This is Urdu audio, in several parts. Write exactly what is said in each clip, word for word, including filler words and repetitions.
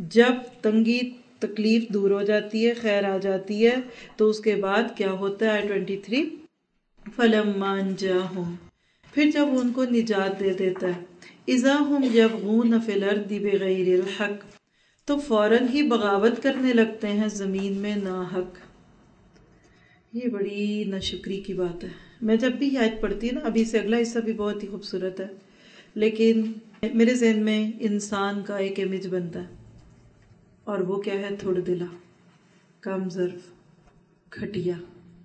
جب تنگی تکلیف دور ہو جاتی ہے، خیر آ جاتی ہے، تو اس کے بعد کیا ہوتا ہے؟ آئے ٹوینٹی تھری فَلَمَّا أَنْجَاهُمْ، پھر جب ان کو نجات دے دیتا ہے، اِذَا هُمْ يَبْغُونَ فِي الْأَرْضِ بِغَيْرِ الْحَقِّ، تو فوراً ہی بغاوت کرنے لگتے ہیں زمین میں ناحق۔ یہ بڑی ناشکری کی بات ہے۔ میں جب بھی یہ آیت پڑھتی ہوں نا، ابھی سے اگلا حصہ بھی بہت ہی خوبصورت ہے، لیکن میرے ذہن میں انسان کا ایک امیج بنتا ہے، اور وہ کیا ہے؟ تھوڑ دلا، کم ظرف، گھٹیا،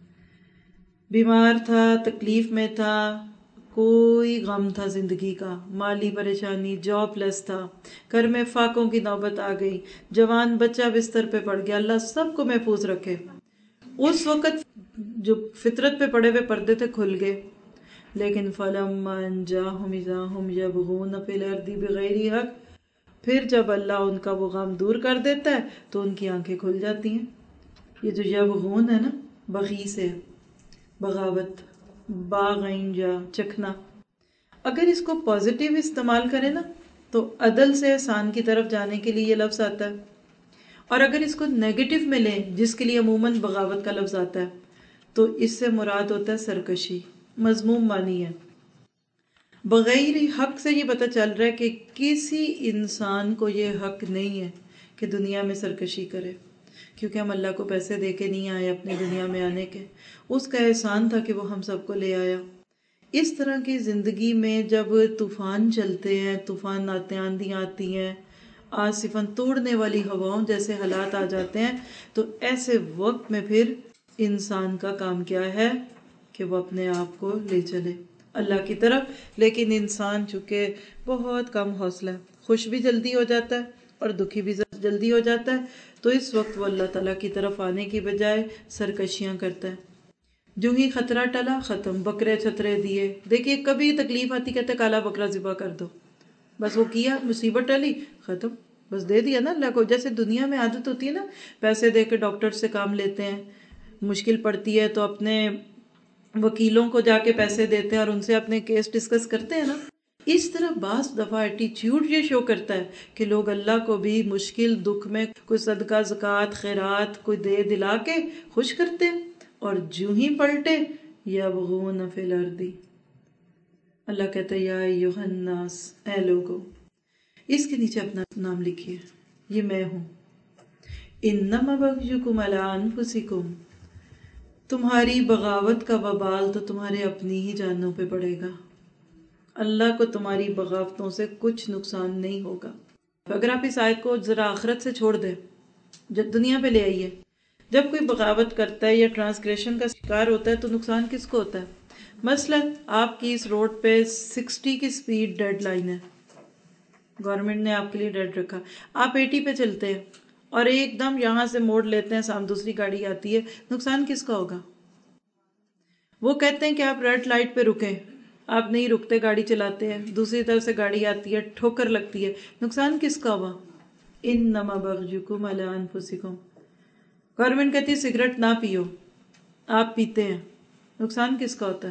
بیمار تھا، تکلیف میں تھا، کوئی غم تھا زندگی کا، مالی پریشانی، جاب لیس تھا، گھر میں فاقوں کی نوبت آ گئی، جوان بچہ بستر پہ پڑ گیا، اللہ سب کو محفوظ رکھے۔ اس وقت جو فطرت پہ پڑے ہوئے پردے تھے کھل گئے، لیکن فَلَمَّا أَنْجَاهُمْ إِذَا هُمْ يَبْغُونَ فِي الْأَرْضِ بِغَيْرِ حَقٍّ، پھر جب اللہ ان کا وہ غم دور کر دیتا ہے تو ان کی آنکھیں کھل جاتی ہیں۔ یہ جو یبغون ہے نا، بغی سے بغاوت، باغین جا چکھنا، اگر اس کو پازیٹیو استعمال کریں نا تو عدل سے احسان کی طرف جانے کے لیے یہ لفظ آتا ہے، اور اگر اس کو نیگیٹو میں لیں جس کے لیے عموماً بغاوت کا لفظ آتا ہے، تو اس سے مراد ہوتا ہے سرکشی، مذموم معنی ہے۔ بغیر حق سے یہ پتہ چل رہا ہے کہ کسی انسان کو یہ حق نہیں ہے کہ دنیا میں سرکشی کرے، کیونکہ ہم اللہ کو پیسے دے کے نہیں آئے اپنی دنیا میں آنے کے، اس کا احسان تھا کہ وہ ہم سب کو لے آیا۔ اس طرح کی زندگی میں جب طوفان چلتے ہیں، طوفان آتے ہیں، آندیاں آتی ہیں، آصفاً توڑنے والی ہواؤں جیسے حالات آ جاتے ہیں، تو ایسے وقت میں پھر انسان کا کام کیا ہے کہ وہ اپنے آپ کو لے چلے اللہ کی طرف۔ لیکن انسان چونکہ بہت کم حوصلہ ہے، خوش بھی جلدی ہو جاتا ہے اور دکھی بھی جلدی ہو جاتا ہے، تو اس وقت وہ اللہ تعالیٰ کی طرف آنے کی بجائے سرکشیاں کرتا ہے۔ جو ہی خطرہ ٹلا، ختم، بکرے چھترے دیے۔ دیکھیے کبھی تکلیف آتی کہتے کالا بکرا ذبح کر دو، بس وہ کیا، مصیبت ٹلی، ختم، بس دے دیا نا اللہ کو۔ جیسے دنیا میں عادت ہوتی ہے نا، پیسے دے کے ڈاکٹر سے کام لیتے ہیں، مشکل پڑتی ہے تو اپنے وکیلوں کو جا کے پیسے دیتے ہیں اور ان سے اپنے کیس ڈسکس کرتے ہیں نا، اس طرح بعض دفعہ ایٹیچیوڈ یہ شو کرتا ہے کہ لوگ اللہ کو بھی مشکل دکھ میں کوئی صدقہ زکوٰۃ خیرات کوئی دے دلا کے خوش کرتے ہیں، اور جو ہی پلٹے یبغون فی الارض، اللہ کہتا ہے یا ایھا الناس، اے لوگو، اس کے نیچے اپنا نام لکھیے، یہ میں ہوں۔ انما بغیکم علی انفسکم، تمہاری بغاوت کا وبال تو تمہارے اپنی ہی جانوں پہ پڑے گا، اللہ کو تمہاری بغاوتوں سے کچھ نقصان نہیں ہوگا۔ اگر آپ اس آیت کو ذرا آخرت سے چھوڑ دیں، جب دنیا پہ لے آئیے، جب کوئی بغاوت کرتا ہے یا ٹرانسگریشن کا شکار ہوتا ہے تو نقصان کس کو ہوتا ہے؟ مثلا آپ کی اس روڈ پہ سکسٹی کی سپیڈ ڈیڈ لائن ہے، گورنمنٹ نے آپ کے لیے ڈیڈ رکھا، آپ ایٹی پہ چلتے ہیں اور ایک دم یہاں سے موڑ لیتے ہیں، سامنے دوسری گاڑی آتی ہے، نقصان کس کا ہوگا؟ وہ کہتے ہیں کہ آپ ریڈ لائٹ پہ رکیں، آپ نہیں رکتے، گاڑی چلاتے ہیں، دوسری طرف سے گاڑی آتی ہے، ٹھوکر لگتی ہے، نقصان کس کا ہوا؟ انما بغیکم علی انفسکم۔ گورنمنٹ کہتی ہے سگریٹ نہ پیو، آپ پیتے ہیں، نقصان کس کا ہوتا ہے؟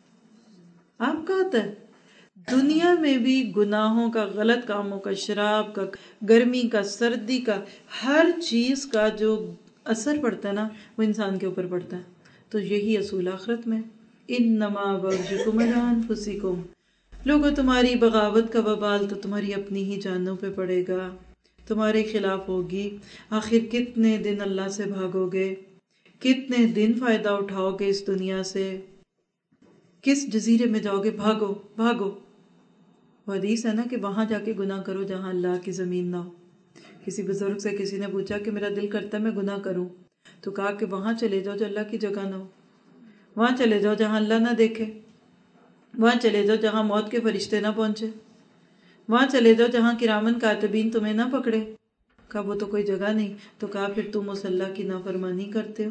آپ کا ہوتا ہے۔ دنیا میں بھی گناہوں کا، غلط کاموں کا، شراب کا، گرمی کا، سردی کا، ہر چیز کا جو اثر پڑتا ہے نا وہ انسان کے اوپر پڑتا ہے، تو یہی اصول آخرت میں، انما بغیکم علی انفسکم، لوگوں تمہاری بغاوت کا وبال تو تمہاری اپنی ہی جانوں پہ پڑے گا، تمہارے خلاف ہوگی۔ آخر کتنے دن اللہ سے بھاگو گے، کتنے دن فائدہ اٹھاؤ گے اس دنیا سے، کس جزیرے میں جاؤ گے؟ بھاگو بھاگو۔ وہ حدیث ہے نا کہ وہاں جا کے گناہ کرو جہاں اللہ کی زمین نہ ہو۔ کسی بزرگ سے کسی نے پوچھا کہ میرا دل کرتا ہے میں گناہ کروں، تو کہا کہ وہاں چلے جاؤ جو اللہ کی جگہ نہ ہو، وہاں چلے جاؤ جہاں اللہ نہ دیکھے، وہاں چلے جاؤ جہاں موت کے فرشتے نہ پہنچے، وہاں چلے جاؤ جہاں کرامن کاتبین تمہیں نہ پکڑے۔ کہا وہ تو کوئی جگہ نہیں، تو کہا پھر تم اس اللہ کی نافرمانی کرتے ہو۔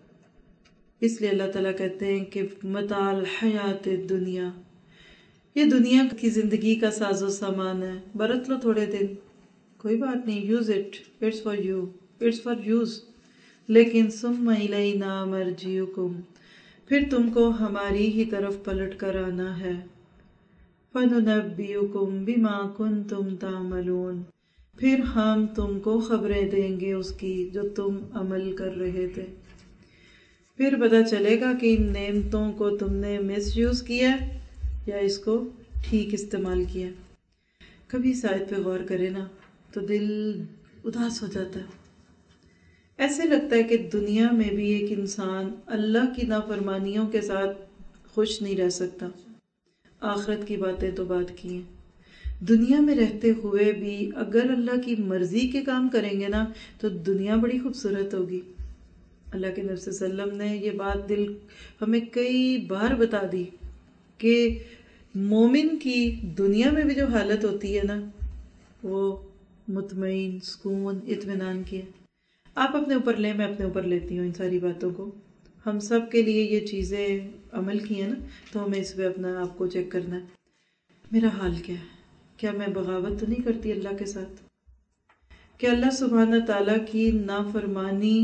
اس لیے اللہ تعالیٰ کہتے ہیں کہ متاع الحیات الدنیا، یہ دنیا کی زندگی کا ساز و سامان ہے، برت لو تھوڑے دن، کوئی بات نہیں، use it, it's for you, it's for use, لیکن ثم الینا مرجعکم، پھر تم کو ہماری ہی طرف پلٹ کر آنا ہے، فننبئکم بما کنتم تعملون، پھر ہم تم کو خبریں دیں گے اس کی جو تم عمل کر رہے تھے. پھر پتہ چلے گا کہ ان نعمتوں کو تم نے مس یوز کیا یا اس کو ٹھیک استعمال کیا. کبھی اس آیت پہ غور کرے نا تو دل اداس ہو جاتا ہے. ایسے لگتا ہے کہ دنیا میں بھی ایک انسان اللہ کی نافرمانیوں کے ساتھ خوش نہیں رہ سکتا. آخرت کی باتیں تو بات کی ہیں. دنیا میں رہتے ہوئے بھی اگر اللہ کی مرضی کے کام کریں گے نا تو دنیا بڑی خوبصورت ہوگی. اللہ کے نبی صلی اللہ علیہ وسلم نے یہ بات دل ہمیں کئی بار بتا دی کہ مومن کی دنیا میں بھی جو حالت ہوتی ہے نا وہ مطمئن، سکون، اطمینان کی ہے. آپ اپنے اوپر لیں، میں اپنے اوپر لیتی ہوں ان ساری باتوں کو. ہم سب کے لیے یہ چیزیں عمل کی ہیں نا تو ہمیں اس پہ اپنا آپ کو چیک کرنا ہے. میرا حال کیا ہے؟ کیا میں بغاوت تو نہیں کرتی اللہ کے ساتھ؟ کہ اللہ سبحانہ تعالیٰ کی نافرمانی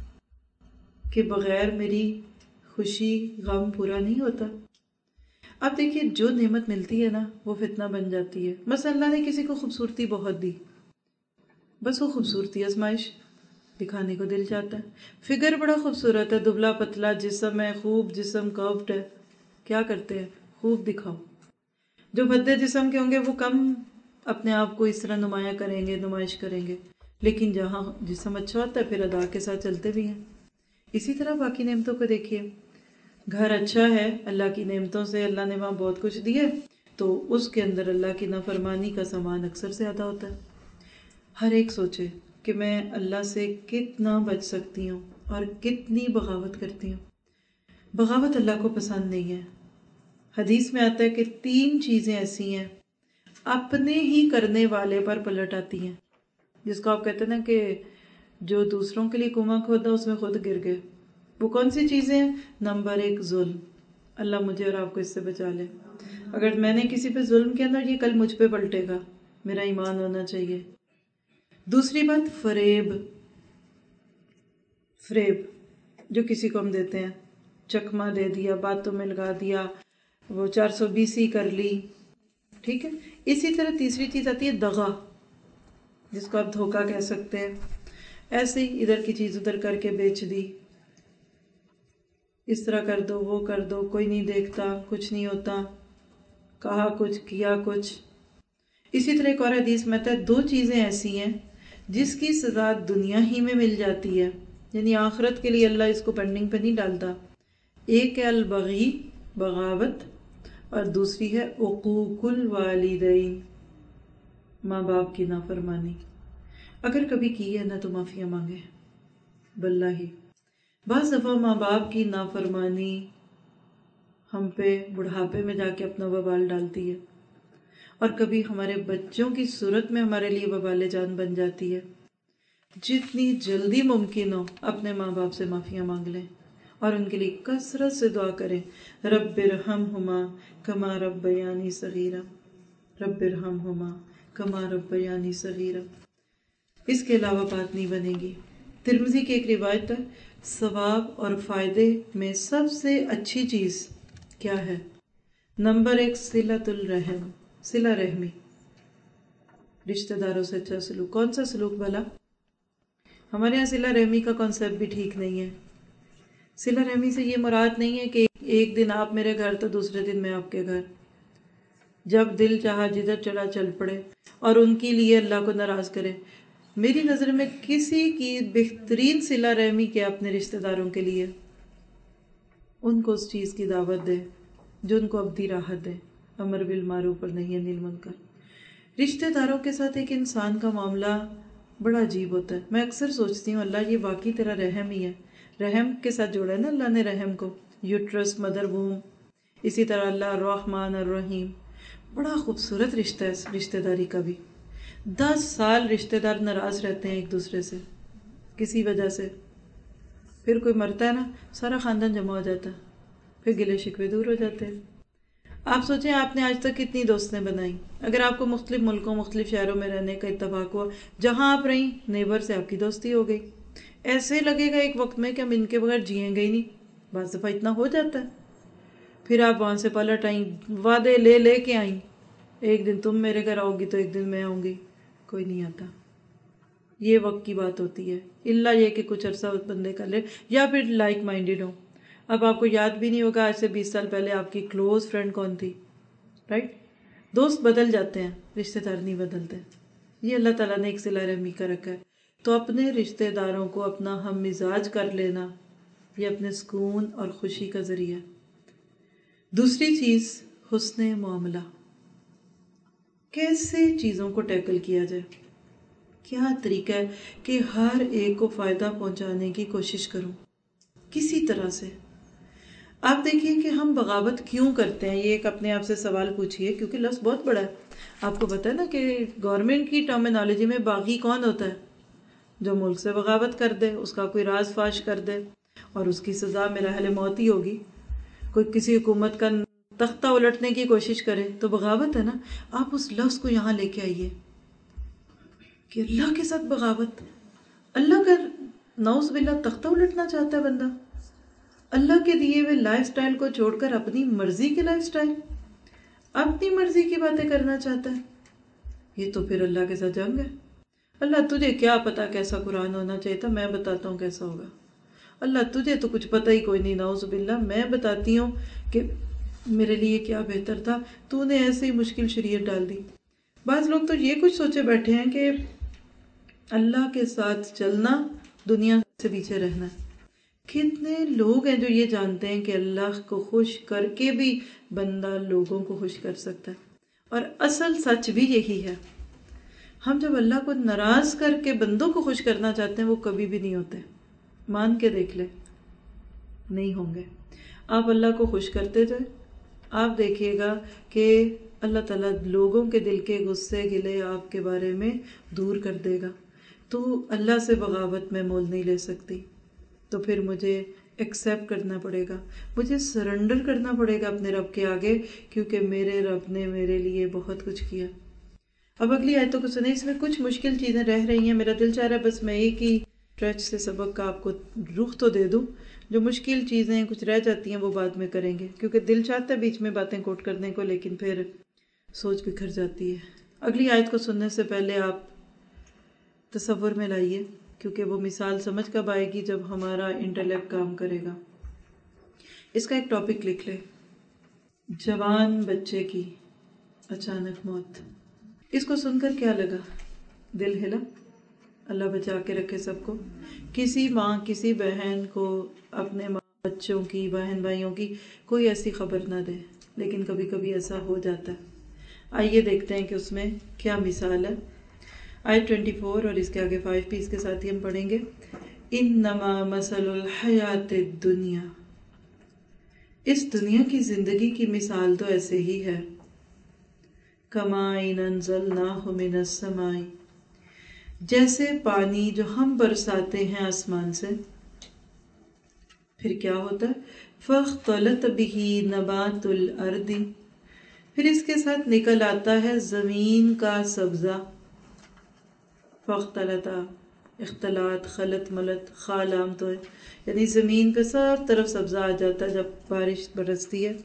کے بغیر میری خوشی غم پورا نہیں ہوتا؟ اب دیکھیے جو نعمت ملتی ہے نا وہ فتنہ بن جاتی ہے. بس اللہ نے کسی کو خوبصورتی بہت دی، بس وہ خوبصورتی آزمائش دکھانے کو دل چاہتا ہے. فگر بڑا خوبصورت ہے، دبلا پتلا جسم ہے، خوب جسم کروڈ ہے. کیا کرتے ہیں؟ خوب دکھاؤ. جو بھدے جسم کے ہوں گے وہ کم اپنے آپ کو اس طرح نمایاں کریں گے، نمائش کریں گے. لیکن جہاں جسم اچھا ہوتا ہے پھر ادا کے ساتھ چلتے بھی ہیں. اسی طرح باقی نعمتوں کو دیکھیے. گھر اچھا ہے، اللہ کی نعمتوں سے اللہ نے وہاں بہت کچھ دیے تو اس کے اندر اللہ کی نافرمانی کا سامان اکثر زیادہ ہوتا ہے. ہر ایک سوچے کہ میں اللہ سے کتنا بچ سکتی ہوں اور کتنی بغاوت کرتی ہوں. بغاوت اللہ کو پسند نہیں ہے. حدیث میں آتا ہے کہ تین چیزیں ایسی ہیں اپنے ہی کرنے والے پر پلٹ آتی ہیں، جس کو آپ کہتے ہیں نا کہ جو دوسروں کے لیے کنواں کھودا اس میں خود گر گئے. وہ کون سی چیزیں ہیں؟ نمبر ایک ظلم. اللہ مجھے اور آپ کو اس سے بچا لے. اگر میں نے کسی پہ ظلم کیا نا یہ کل مجھ پہ پلٹے گا. میرا ایمان ہونا چاہیے. دوسری بات فریب. فریب جو کسی کو ہم دیتے ہیں، چکما دے دیا، باتوں میں لگا دیا، وہ چار سو بیسی کر لی. ٹھیک ہے. اسی طرح تیسری چیز آتی ہے دغا، جس کو آپ دھوکہ کہہ سکتے ہیں. ایسے ہی ادھر کی چیز ادھر کر کے بیچ دی. اس طرح کر دو، وہ کر دو، کوئی نہیں دیکھتا، کچھ نہیں ہوتا، کہا کچھ کیا کچھ. اسی طرح ایک اور حدیث میں آتا ہے دو چیزیں ایسی ہیں جس کی سزا دنیا ہی میں مل جاتی ہے، یعنی آخرت کے لیے اللہ اس کو پینڈنگ پہ نہیں ڈالتا. ایک ہے البغی، بغاوت، اور دوسری ہے عقوق الوالدین، ماں باپ کی نافرمانی. اگر کبھی کی ہے نا تو معافیاں مانگے. باللہ بعض دفعہ ماں باپ کی نافرمانی ہم پہ بڑھاپے میں جا کے اپنا وبال ڈالتی ہے، اور کبھی ہمارے بچوں کی صورت میں ہمارے لیے وبال جان بن جاتی ہے. جتنی جلدی ممکن ہو اپنے ماں باپ سے معافیاں مانگ لیں اور ان کے لیے کثرت سے دعا کریں. رب ارحمہما کما ربیانی صغیرا، رب ارحمہما کما ربیانی صغیرا. اس کے علاوہ بات نہیں بنے گی. ترمذی کی ایک روایت ہے ثواب اور فائدے میں سب سے اچھی چیز کیا ہے؟ نمبر ایک صلۃ الرحم، صلہ رحمی، رشتہ داروں سے اچھا سلوک. کون سا سلوک بھلا؟ ہمارے یہاں صلہ رحمی کا کانسیپٹ بھی ٹھیک نہیں ہے. صلہ رحمی سے یہ مراد نہیں ہے کہ ایک دن آپ میرے گھر تو دوسرے دن میں آپ کے گھر، جب دل چاہا جدھر چلا چل پڑے اور ان کے لیے اللہ کو ناراض کرے. میری نظر میں کسی کی بہترین صلہ رحمی کیا اپنے رشتہ داروں کے لیے، ان کو اس چیز کی دعوت دے جو ان کو ابدی راحت دے. امر بالمعروف اور نہی عن المنکر. رشتہ داروں کے ساتھ ایک انسان کا معاملہ بڑا عجیب ہوتا ہے. میں اکثر سوچتی ہوں اللہ یہ واقعی تیرا رحم ہی ہے. رحم کے ساتھ جوڑا ہے نا اللہ نے رحم کو، یوٹرس، مدر ووم. اسی طرح اللہ الرحمن الرحیم. بڑا خوبصورت رشتہ ہے رشتہ داری کا بھی. دس سال رشتہ دار ناراض رہتے ہیں ایک دوسرے سے کسی وجہ سے، پھر کوئی مرتا ہے نا سارا خاندان جمع ہو جاتا ہے، پھر گلے شکوے دور ہو جاتے ہیں. آپ سوچیں آپ نے آج تک کتنی دوستیں بنائیں. اگر آپ کو مختلف ملکوں مختلف شہروں میں رہنے کا اتفاق ہوا، جہاں آپ رہیں نیبر سے آپ کی دوستی ہو گئی. ایسے لگے گا ایک وقت میں کہ ہم ان کے بغیر جئیں گے ہی نہیں. بعض دفعہ اتنا ہو جاتا ہے. پھر آپ وہاں سے پلٹ آئیں، وعدے لے لے کے آئیں، ایک دن تم میرے گھر آؤ گی تو ایک دن میں آؤں گی. کوئی نہیں آتا. یہ وقت کی بات ہوتی ہے، اللہ یہ کہ کچھ عرصہ بندے کر لے یا پھر لائک مائنڈیڈ ہو. اب آپ کو یاد بھی نہیں ہوگا آج سے بیس سال پہلے آپ کی کلوز فرینڈ کون تھی، رائٹ؟ دوست بدل جاتے ہیں، رشتہ دار نہیں بدلتے. یہ اللہ تعالیٰ نے ایک صلہ رحمی کا رکھا ہے. تو اپنے رشتہ داروں کو اپنا ہم مزاج کر لینا یہ اپنے سکون اور خوشی کا ذریعہ. دوسری چیز حسن معاملہ. کیسے چیزوں کو ٹیکل کیا جائے، کیا طریقہ ہے کہ ہر ایک کو فائدہ پہنچانے کی کوشش کروں کسی طرح سے. آپ دیکھیے کہ ہم بغاوت کیوں کرتے ہیں، یہ ایک اپنے آپ سے سوال پوچھئے، کیونکہ لفظ بہت بڑا ہے. آپ کو پتہ ہے نا کہ گورنمنٹ کی ٹرمینالوجی میں باغی کون ہوتا ہے؟ جو ملک سے بغاوت کر دے، اس کا کوئی راز فاش کر دے، اور اس کی سزا میرا حل موت ہی ہوگی. کوئی کسی حکومت کا تختہ الٹنے کی کوشش کرے تو بغاوت ہے نا. آپ اس لفظ کو یہاں لے کے آئیے کہ اللہ کے ساتھ بغاوت. اللہ کا نعوذ باللہ تختہ الٹنا چاہتا ہے بندہ، اللہ کے دیے ہوئے لائف سٹائل کو چھوڑ کر اپنی مرضی کے لائف سٹائل، اپنی مرضی کی باتیں کرنا چاہتا ہے. یہ تو پھر اللہ کے ساتھ جنگ ہے. اللہ تجھے کیا پتا کیسا قرآن ہونا چاہیے تھا، میں بتاتا ہوں کیسا ہوگا. اللہ تجھے تو کچھ پتہ ہی کوئی نہیں، نعوذ باللہ میں بتاتی ہوں کہ میرے لیے کیا بہتر تھا، تو نے ایسے ہی مشکل شریعت ڈال دی. بعض لوگ تو یہ کچھ سوچے بیٹھے ہیں کہ اللہ کے ساتھ چلنا دنیا سے پیچھے رہنا. کتنے لوگ ہیں جو یہ جانتے ہیں کہ اللہ کو خوش کر کے بھی بندہ لوگوں کو خوش کر سکتا ہے، اور اصل سچ بھی یہی ہے. ہم جب اللہ کو ناراض کر کے بندوں کو خوش کرنا چاہتے ہیں وہ کبھی بھی نہیں ہوتے. مان کے دیکھ لے، نہیں ہوں گے. آپ اللہ کو خوش کرتے جائیں، آپ دیکھیے گا کہ اللہ تعالیٰ لوگوں کے دل کے غصے گلے آپ کے بارے میں دور کر دے گا. تو اللہ سے بغاوت میں مول نہیں لے سکتی، تو پھر مجھے ایکسیپٹ کرنا پڑے گا، مجھے سرنڈر کرنا پڑے گا اپنے رب کے آگے، کیونکہ میرے رب نے میرے لیے بہت کچھ کیا. اب اگلی آیتوں کو سنیں، اس میں کچھ مشکل چیزیں رہ رہی ہیں. میرا دل چاہ رہا ہے بس میں ایک ہی ٹریچ سے سبق کا آپ کو رخ تو دے دوں. جو مشکل چیزیں کچھ رہ جاتی ہیں وہ بعد میں کریں گے، کیونکہ دل چاہتا ہے بیچ میں باتیں کوٹ کرنے کو، لیکن پھر سوچ بکھر جاتی ہے. اگلی آیت کو سننے سے پہلے آپ تصور میں لائیے، کیونکہ وہ مثال سمجھ کب آئے گی جب ہمارا انٹلیکٹ کام کرے گا. اس کا ایک ٹاپک لکھ لے، جوان بچے کی اچانک موت. اس کو سن کر کیا لگا؟ دل ہلا؟ اللہ بچا کے رکھے سب کو. کسی ماں کسی بہن کو اپنے بچوں کی، بہن بھائیوں کی کوئی ایسی خبر نہ دے، لیکن کبھی کبھی ایسا ہو جاتا ہے. آئیے دیکھتے ہیں کہ اس میں کیا مثال ہے. آیت چوبیس اور اس کے آگے فائیو بھی اس کے ساتھ ہی ہم پڑھیں گے. انما مثل الحیات الدنیا، اس دنیا کی زندگی کی مثال تو ایسے ہی ہے. کماء انزلناہ من السماء، جیسے پانی جو ہم برساتے ہیں آسمان سے. پھر کیا ہوتا ہے؟ فاختلط بہ نبات الارض، پھر اس کے ساتھ نکل آتا ہے زمین کا سبزہ. فاختلط، اختلاط، خلط ملط، خالام تو ہے، یعنی زمین پہ سب طرف سبزہ آ جاتا ہے جب بارش برستی ہے.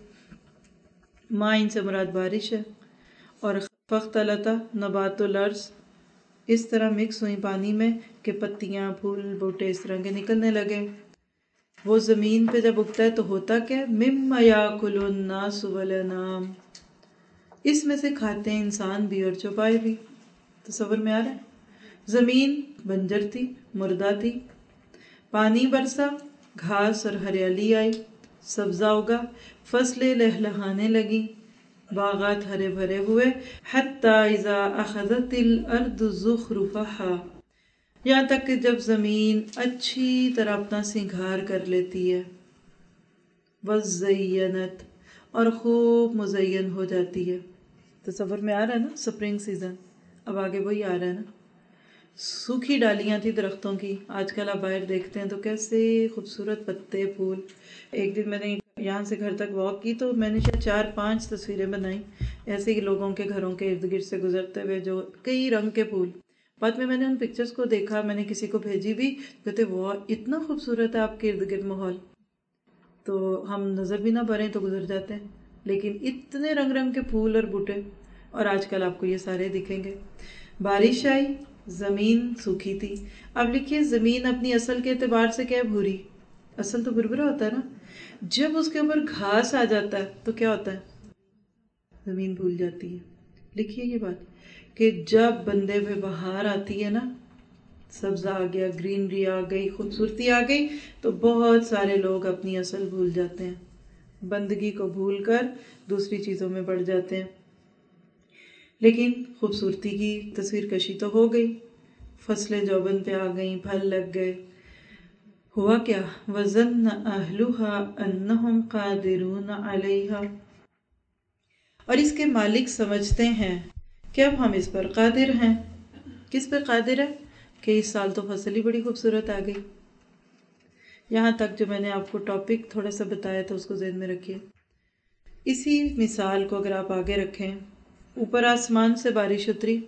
مائن سے مراد بارش ہے، اور فاختلط نبات الارض، اس طرح مکس ہوئی پانی میں کہ پتیاں، پھول، بوٹے اس طرح کے نکلنے لگے. وہ زمین پہ جب اگتا ہے تو ہوتا کیا؟ مما یاکل الناس والانعام، اس میں سے کھاتے ہیں انسان بھی اور چوپائے بھی. تصور میں آ رہا ہے؟ زمین بنجر تھی، مردہ تھی، پانی برسا، گھاس اور ہریالی آئی، سبزہ اگا، فصلیں لہلہانے لگی، باغات ہرے بھرے ہوئے. حتی اذا اخذت الارض زخرفہا، یہاں تک کہ جب زمین اچھی طرح اپنا سنگھار کر لیتی ہے. وزینت، اور خوب مزین ہو جاتی ہے. تصور میں آ رہا ہے نا؟ سپرنگ سیزن اب آگے وہی آ رہا ہے نا. سوکھی ڈالیاں تھی درختوں کی، آج کل آپ باہر دیکھتے ہیں تو کیسے خوبصورت پتے، پھول. ایک دن میں نے یہاں سے گھر تک واک کی تو میں نے شاید چار پانچ تصویریں بنائیں ایسے ہی لوگوں کے گھروں کے ارد گرد سے گزرتے ہوئے، جو کئی رنگ کے پھول. بعد میں میں نے ان پکچرز کو دیکھا، میں نے کسی کو بھیجی بھی، کہتے واہ اتنا خوبصورت ہے آپ کے ارد گرد ماحول. تو ہم نظر بھی نہ بھریں تو گزر جاتے ہیں، لیکن اتنے رنگ رنگ کے پھول اور بوٹے. اور آج کل آپ کو یہ سارے دکھیں گے. بارش آئی زمین سوکھی تھی. اب لکھیے زمین اپنی اصل کے اعتبار سے کیا ہے؟ بھوری. اصل تو بھربھرا ہوتا ہے نا. جب اس کے اوپر گھاس آ جاتا ہے تو کیا ہوتا ہے؟ زمین بھول جاتی ہے. لکھیے یہ بات کہ جب بندے پہ بہار آتی ہے نا، سبز آ گیا، گرینری آ گئی، خوبصورتی آ گئی، تو بہت سارے لوگ اپنی اصل بھول جاتے ہیں، بندگی کو بھول کر دوسری چیزوں میں بڑھ جاتے ہیں. لیکن خوبصورتی کی تصویر کشی تو ہو گئی، فصلیں جوبن پہ آ گئیں، پھل لگ گئے. ہوا کیا؟ وَظَنَّ أَهْلُهَا أَنَّهُمْ قَادِرُونَ عَلَيْهَا، اور اس کے مالک سمجھتے ہیں کہ اب ہم اس پر قادر ہیں. کس پر قادر ہے؟ کہ اس سال تو فصل ہی بڑی خوبصورت آ گئی. یہاں تک جو میں نے آپ کو ٹاپک تھوڑا سا بتایا تھا اس کو ذہن میں رکھیے. اسی مثال کو اگر آپ آگے رکھیں، اوپر آسمان سے بارش اتری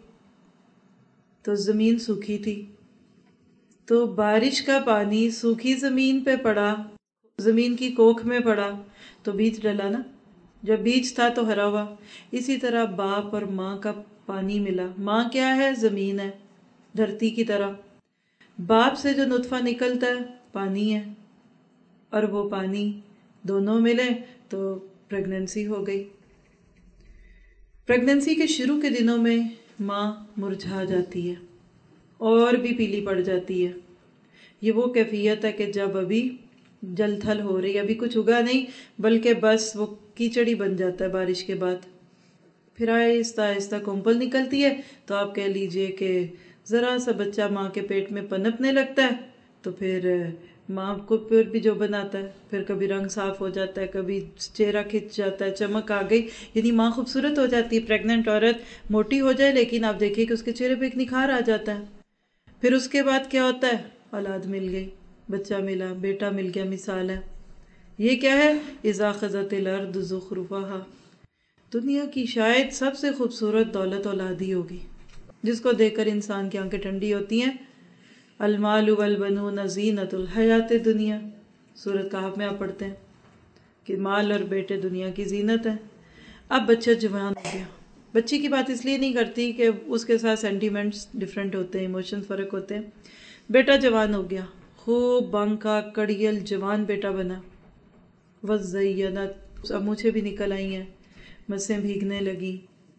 تو زمین سوکھی تھی، تو بارش کا پانی سوکھی زمین پہ پڑا، زمین کی کوکھ میں پڑا تو بیج ڈلا نا. جب بیج تھا تو ہرا ہوا. اسی طرح باپ اور ماں کا پانی ملا. ماں کیا ہے؟ زمین ہے، دھرتی کی طرح. باپ سے جو نطفہ نکلتا ہے پانی ہے، اور وہ پانی دونوں ملے تو پریگننسی ہو گئی. پریگننسی کے شروع کے دنوں میں ماں مرجھا جاتی ہے اور بھی پیلی پڑ جاتی ہے. یہ وہ کیفیت ہے کہ جب ابھی جل تھل ہو رہی ہے، ابھی کچھ اگا نہیں، بلکہ بس وہ کیچڑی بن جاتا ہے بارش کے بعد. پھر آہستہ آہستہ کمپل نکلتی ہے تو آپ کہہ لیجئے کہ ذرا سا بچہ ماں کے پیٹ میں پنپنے لگتا ہے تو پھر ماں کو پھر بھی جو بناتا ہے، پھر کبھی رنگ صاف ہو جاتا ہے، کبھی چہرہ کھچ جاتا ہے، چمک آ گئی، یعنی ماں خوبصورت ہو جاتی ہے. پریگننٹ عورت موٹی ہو جائے لیکن آپ دیکھیے کہ اس کے چہرے پہ ایک نکھار آ جاتا ہے. پھر اس کے بعد کیا ہوتا ہے؟ اولاد مل گئی، بچہ ملا، بیٹا مل گیا. مثال ہے یہ کیا ہے؟ اذا اخذت الارض زخرفها. دنیا کی شاید سب سے خوبصورت دولت اولاد ہی ہوگی، جس کو دیکھ کر انسان کی آنکھیں ٹھنڈی ہوتی ہیں. المال والبنون زینت الحیات الدنیا. سورۃ کہف میں آپ پڑھتے ہیں کہ مال اور بیٹے دنیا کی زینت ہے. اب بچہ جوان ہو گیا. بچی کی بات اس لیے نہیں کرتی کہ اس کے ساتھ سینٹیمنٹس ڈیفرنٹ ہوتے ہیں، ایموشنز فرق ہوتے ہیں. بیٹا جوان ہو گیا، خوب بنکا کڑیل جوان بیٹا بنا. وزینت، اب مونچھیں بھی نکل آئی ہیں، مسیں بھیگنے لگی.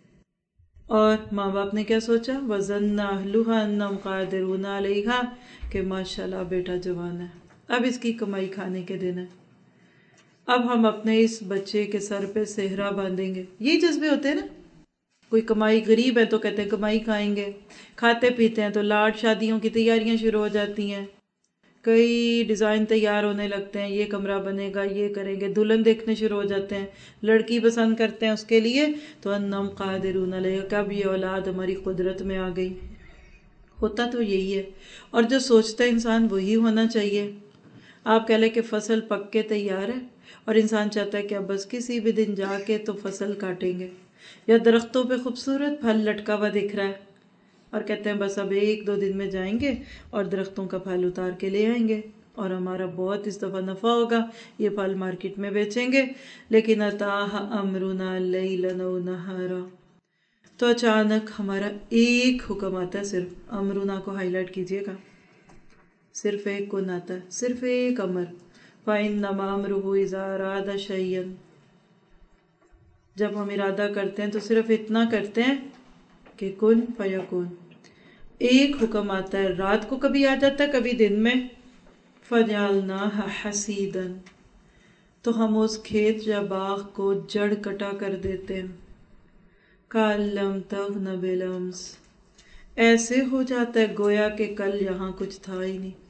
اور ماں باپ نے کیا سوچا؟ وَظَنَّ أَهْلُهَا أَنَّهُمْ قَادِرُونَ عَلَيْهَا، کہ ماشاءاللہ بیٹا جوان ہے، اب اس کی کمائی کھانے کے دن ہے. اب ہم اپنے اس بچے کے سر پہ صحرا باندھیں گے. یہی جذبے ہوتے ہیں نا. کوئی کمائی غریب ہے تو کہتے ہیں کمائی کھائیں گے. کھاتے پیتے ہیں تو لاٹ شادیوں کی تیاریاں شروع ہو جاتی ہیں، کئی ڈیزائن تیار ہونے لگتے ہیں، یہ کمرہ بنے گا، یہ کریں گے، دلہن دیکھنے شروع ہو جاتے ہیں، لڑکی پسند کرتے ہیں اس کے لیے. تو انہم قادرون علیہ، کب یہ اولاد ہماری قدرت میں آ گئی. ہوتا تو یہی ہے، اور جو سوچتا ہے انسان وہی ہونا چاہیے. آپ کہہ لیں کہ فصل پک کے تیار ہے اور انسان چاہتا ہے کہ اب بس کسی بھی دن جا کے تو فصل کاٹیں گے، یا درختوں پہ خوبصورت پھل لٹکا ہوا دکھ رہا ہے اور کہتے ہیں بس اب ایک دو دن میں جائیں گے اور درختوں کا پھل اتار کے لے آئیں گے اور ہمارا بہت اس دفعہ نفع ہوگا، یہ پھل مارکیٹ میں بیچیں گے. لیکن اتاہ امرنا لیلا و نہارا، تو اچانک ہمارا ایک حکم آتا ہے. صرف امرنا کو ہائی لائٹ کیجئے گا، صرف ایک کن آتا ہے، صرف ایک امر. فَإِنَّمَا أَمْرُهُ إِذَا أَرَادَ شَيْئًا، جب ہم ارادہ کرتے ہیں تو صرف اتنا کرتے ہیں کہ کن فیکون. ایک حکم آتا ہے، رات کو کبھی آ جاتا ہے کبھی دن میں. فَجَعَلْنَاهَا حَصِيدًا، تو ہم اس کھیت یا باغ کو جڑ کٹا کر دیتے ہیں. کَأَن لَّمْ تَغْنَ بِالْأَمْسِ، ایسے ہو جاتا ہے گویا کہ کل یہاں کچھ تھا ہی نہیں.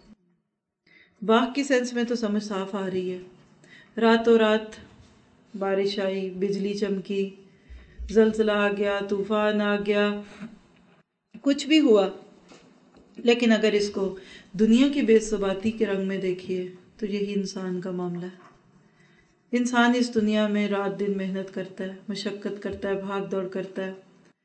باغ کی سینس میں تو سمجھ صاف آ رہی ہے. راتوں رات بارش آئی، بجلی چمکی، زلزلہ آ گیا، طوفان آ گیا، کچھ بھی ہوا. لیکن اگر اس کو دنیا کی بے ثباتی کے رنگ میں دیکھیے تو یہی انسان کا معاملہ ہے. انسان اس دنیا میں رات دن محنت کرتا ہے، مشقت کرتا ہے، بھاگ دوڑ کرتا ہے.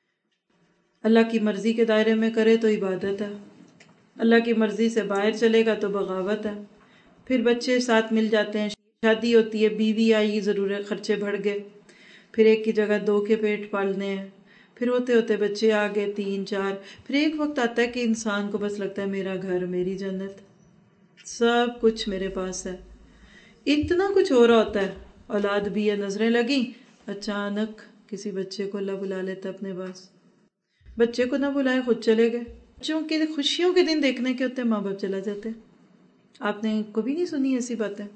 اللہ کی مرضی کے دائرے میں کرے تو عبادت ہے، اللہ کی مرضی سے باہر چلے گا تو بغاوت ہے. پھر بچے ساتھ مل جاتے ہیں، شادی ہوتی ہے، بیوی آئی، ضرورت خرچے بڑھ گئے، پھر ایک کی جگہ دو کے پیٹ پالنے ہیں، پھر ہوتے ہوتے بچے آگے تین چار، پھر ایک وقت آتا ہے کہ انسان کو بس لگتا ہے میرا گھر میری جنت، سب کچھ میرے پاس ہے، اتنا کچھ ہو رہا ہوتا ہے، اولاد بھی ہے، نظریں لگیں، اچانک کسی بچے کو اللہ بلا لیتا ہے اپنے پاس، بچے کو نہ بلائے خود چلے گئے۔ بچوں کے خوشیوں کے دن دیکھنے کے ہوتے ہیں، ماں باپ چلا جاتے ہیں۔ آپ نے کبھی نہیں سنی ایسی باتیں؟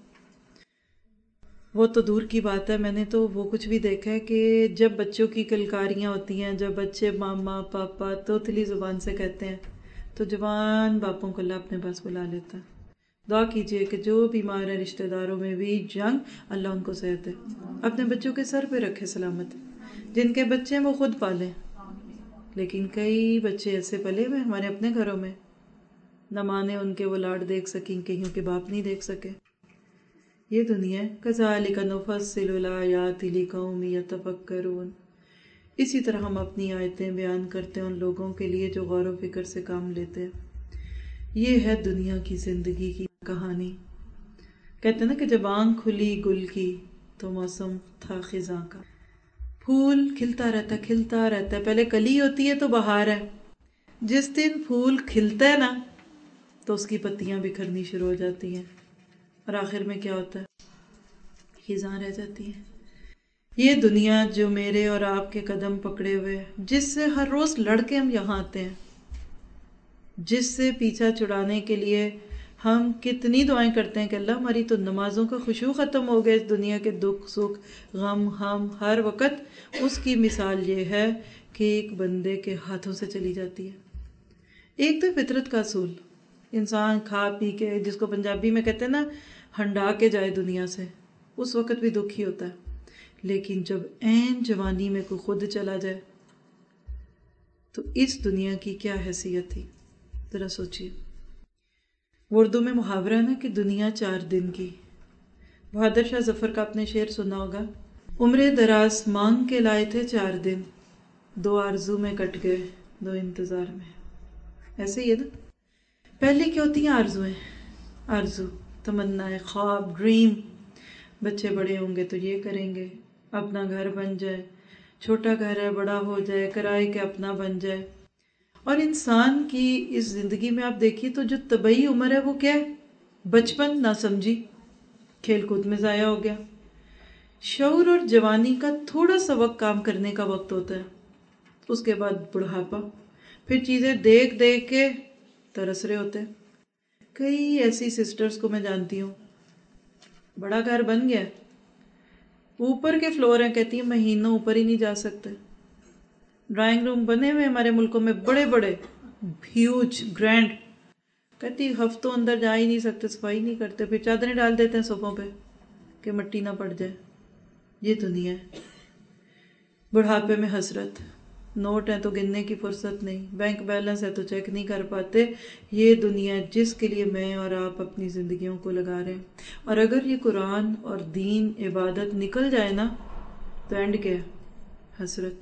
وہ تو دور کی بات ہے، میں نے تو وہ کچھ بھی دیکھا ہے کہ جب بچوں کی کلکاریاں ہوتی ہیں، جب بچے ماما پاپا توتلی زبان سے کہتے ہیں تو جوان باپوں کو اللہ اپنے پاس بلا لیتا ہے۔ دعا کیجئے کہ جو بیمار ہیں رشتہ داروں میں بھی جنگ، اللہ ان کو صحت دے، اپنے بچوں کے سر پہ رکھے سلامت، جن کے بچے ہیں وہ خود پالیں۔ لیکن کئی بچے ایسے پلے ہوئے ہمارے اپنے گھروں میں، نہ مانے ان کے وہ لاڈ دیکھ سکیں، کہیں کے باپ نہیں دیکھ سکے۔ یہ دنیا ہے، کذالک نفصل الآیات لقوم یتفکرون، اسی طرح ہم اپنی آیتیں بیان کرتے ہیں ان لوگوں کے لیے جو غور و فکر سے کام لیتے ہیں۔ یہ ہے دنیا کی زندگی کی کہانی۔ کہتے ہیں نا کہ جب آنکھ کھلی گل کی تو موسم تھا خزاں کا، پھول کھلتا رہتا ہے کھلتا رہتا ہے، پہلے کلی ہوتی ہے تو بہار ہے، جس دن پھول کھلتا ہے نا تو اس کی پتیاں بکھرنی شروع ہو جاتی ہیں، اور آخر میں کیا ہوتا ہے؟ خزاں رہ جاتی ہے۔ یہ دنیا جو میرے اور آپ کے قدم پکڑے ہوئے، جس سے ہر روز لڑ کے ہم یہاں آتے ہیں، جس سے پیچھا چھڑانے کے لیے ہم کتنی دعائیں کرتے ہیں کہ اللہ ہماری تو نمازوں کا خشوع ختم ہو گیا، اس دنیا کے دکھ سکھ غم ہم ہر وقت، اس کی مثال یہ ہے کہ ایک بندے کے ہاتھوں سے چلی جاتی ہے۔ ایک تو فطرت کا اصول، انسان کھا پی کے، جس کو پنجابی میں کہتے ہیں نا ہنڈا کے جائے دنیا سے، اس وقت بھی دکھ ہی ہوتا ہے، لیکن جب عین جوانی میں کوئی خود چلا جائے تو اس دنیا کی کیا حیثیت تھی، ذرا سوچیے۔ اردو میں محاورہ ہے نا کہ دنیا چار دن کی۔ بہادر شاہ ظفر کا آپ نے شعر سنا ہوگا، عمر دراز مانگ کے لائے تھے چار دن، دو آرزو میں کٹ گئے دو انتظار میں۔ ایسے ہی ہے نا، پہلے کیا ہوتی ہیں آرزویں، آرزو تمنا، خواب، ڈریم، بچے بڑے ہوں گے تو یہ کریں گے، اپنا گھر بن جائے، چھوٹا گھر ہے بڑا ہو جائے، کرائے کے اپنا بن جائے۔ اور انسان کی اس زندگی میں آپ دیکھیے تو جو طبعی عمر ہے وہ کیا ہے؟ بچپن، نہ سمجھی، کھیل کود میں ضائع ہو گیا۔ شعور اور جوانی کا تھوڑا سا وقت کام کرنے کا وقت ہوتا ہے، اس کے بعد بڑھاپا، پھر چیزیں دیکھ دیکھ کے ترس رہے ہوتے ہیں۔ کئی ایسی سسٹرز کو میں جانتی ہوں، بڑا گھر بن گیا، اوپر کے فلور ہیں، کہتی ہیں مہینوں اوپر ہی نہیں جا سکتے۔ ڈرائنگ روم بنے ہوئے ہمارے ملکوں میں بڑے بڑے، ہیوج، گرینڈ، کہتی ہفتوں اندر جا ہی نہیں سکتے، صفائی نہیں کرتے، پھر چادریں ڈال دیتے ہیں صوفوں پہ کہ مٹی نہ پڑ جائے۔ یہ دنیا ہے۔ بڑھاپے میں حسرت، نوٹ ہیں تو گننے کی فرصت نہیں، بینک بیلنس ہے تو چیک نہیں کر پاتے۔ یہ دنیا ہے جس کے لیے میں اور آپ اپنی زندگیوں کو لگا رہے ہیں، اور اگر یہ قرآن اور دین عبادت نکل جائے نا تو اینڈ کیا ہے؟ حسرت۔